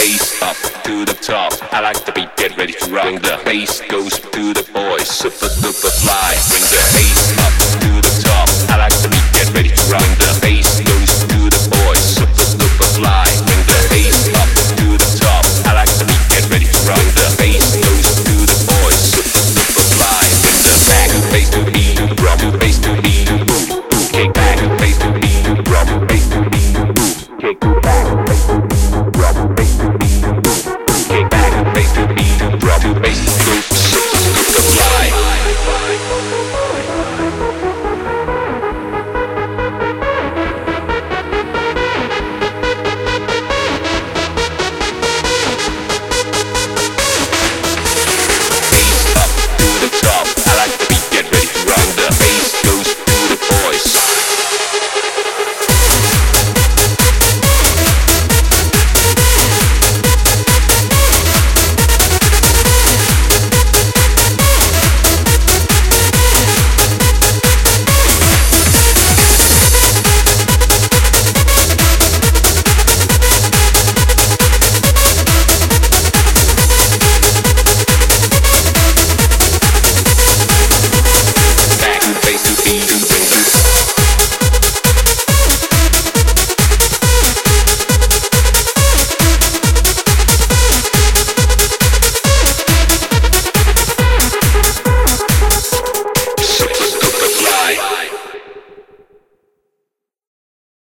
bass up to the top. I like the beat, get ready to rock. Bring the bass goes to the boys, super duper fly. Bring the bass up to the top. I like the beat, get ready to rock. Bring the bass goes to the boys, super duper fly. Bring the bass up to the top. I like the beat, get ready to rock. Bring the bass goes to the boys, super duper fly. Bring the back bass to beat, drum bass to beat, boom. Kick back bass to beat, drum bass to beat, boom. Kick back bass to beat.